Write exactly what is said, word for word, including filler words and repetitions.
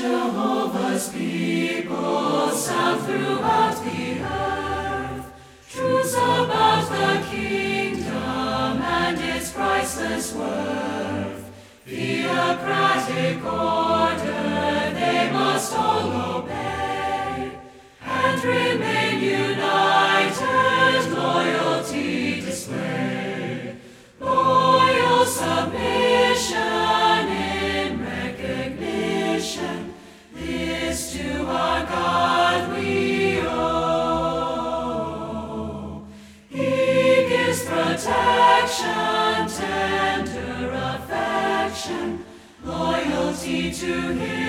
Jehovah's people sound throughout the earth, truths about the kingdom and its priceless worth. Theocratic order they must all obey, and remain united, loyalty display, loyal submission in recognition. This to our God we owe. He gives protection, tender affection, loyalty to Him.